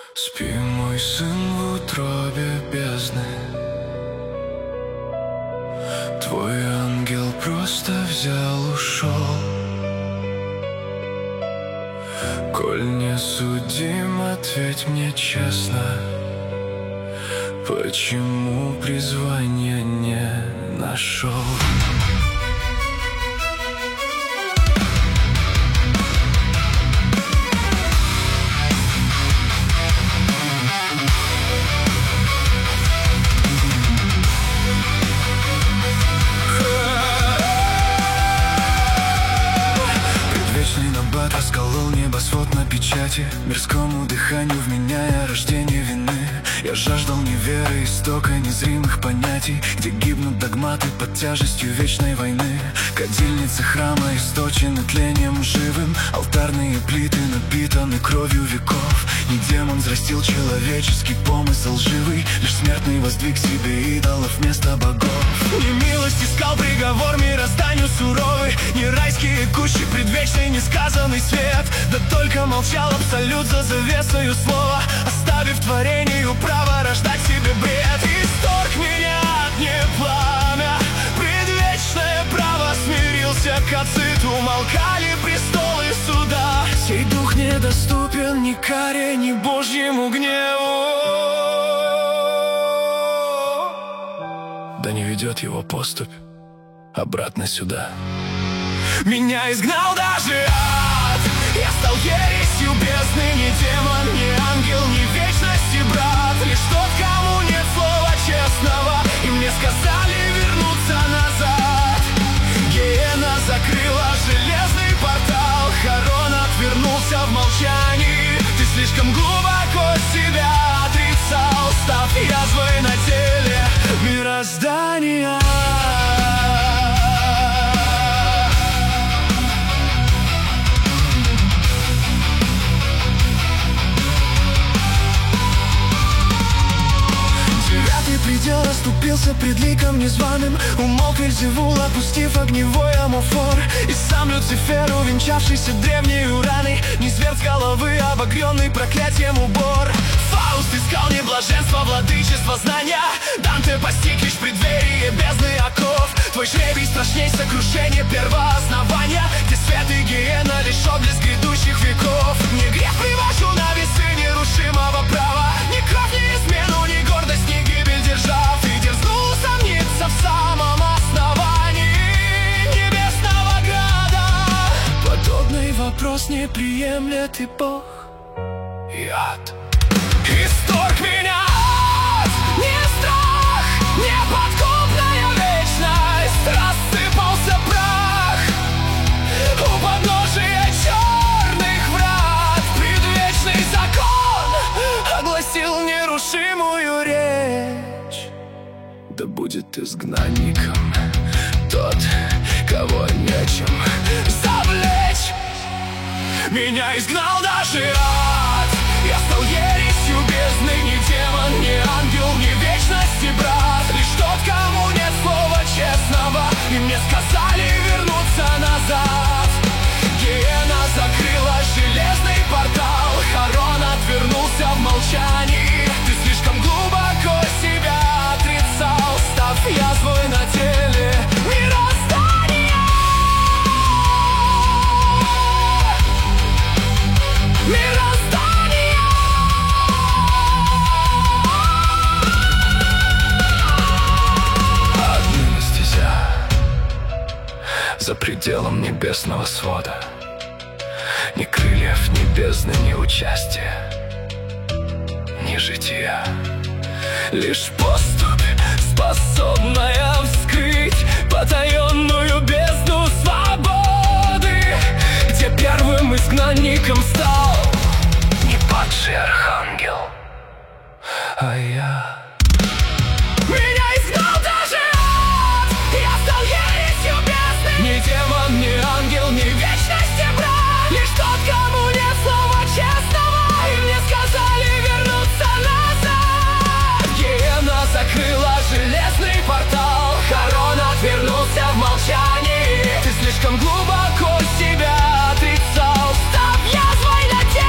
Спи, мой сын, в утробе бездны. Твой ангел просто взял, ушел. Коль не судим, ответь мне честно, почему призвания не нашел? Расколол небосвод на печати, мирскому дыханию вменяя рождение вины. Я жаждал не веры, истока незримых понятий, где гибнут догматы под тяжестью вечной войны. Кадильницы храма источены тлением живым, алтарные плиты напитаны кровью веков. Не демон взрастил человеческий помысл живый, лишь смертный воздвиг себе идолов вместо богов. Не милость искал приговор мирозданию суровый, не райские кущи предвечный несказанный свет. Да только молчал абсолют за завесою слова, оставив творению право рождать себе бред. Исторг меня огне пламя, предвечное право смирился кацит, умолкали престолы суда. Сей дух недоступен ни каре, ни Божьему гневу, да не ведет его поступь обратно сюда. Меня изгнал даже ад, я стал ересью бездны. Не демон, не ангел, не вечности брат, лишь тот, кому нет слова честного. И мне сказали вернуться назад. Гиена закрыла железный портал, Харон отвернулся в молчании. Ты слишком глубоко себя отрицал, став язвой на теле мироздания. Предел расступился пред ликом незваным, умолк Вельзевул, опустив огневой амофор. И сам Люцифер, увенчавшийся древней раной, низвергл с головы обогренный проклятием убор. Фауст искал не блаженство, владычество знания, Данте постиг лишь преддверие бездны оков. Твой жребий страшней сокрушения первооснования, где свет и гиена лишь отблеск грядущих веков. Не грех привожу на весы нерушимого права, ни кровь, ни измену, ни гордость, ни гибель держав. И дерзнул усомниться в самом основании небесного града. Подобный вопрос не приемлет и Бог, и ад. Исторг меня ад, не страх, неподкупная вечность. Рассыпался прах у подножия черных врат. Предвечный закон огласил нерушимую речь. Да будет изгнанником тот, кого нечем завлечь. Меня изгнал даже ад, я стал ересью бездны. Ни демон, ни ангел, ни вечности брат, лишь тот, кому нет слова честного. И мне сказали вернуться назад. Гиена закрыла железный портал, Харон отвернулся в молчании. Ты слишком глубоко себя отрицал, став язвой на теле мироздания. Отныне стезя за пределом небесного свода, ни крыльев, ни бездны, ни участия, ни жития. Лишь поступь, способная вскрыть потаенную бездну свободы, где первым изгнанником стал не падший архангел, а я. Меня изгнал даже ад, я стал ересью бездны. Ни демон, ни ангел, ни вечности брат, лишь тот, кому нет слова честного. И мне сказали вернуться назад. Гиена закрыла железный портал, Харон отвернулся в молчании. Ты слишком глубоко себя отрицал, став язвой на теле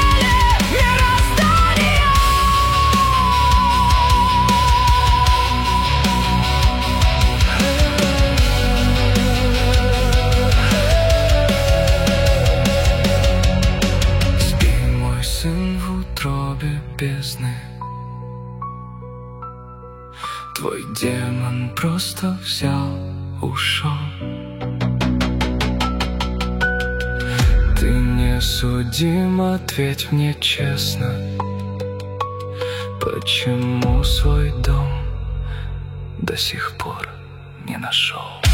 демон просто взял, ушел. Ты не судим, ответь мне честно, почему свой дом до сих пор не нашел?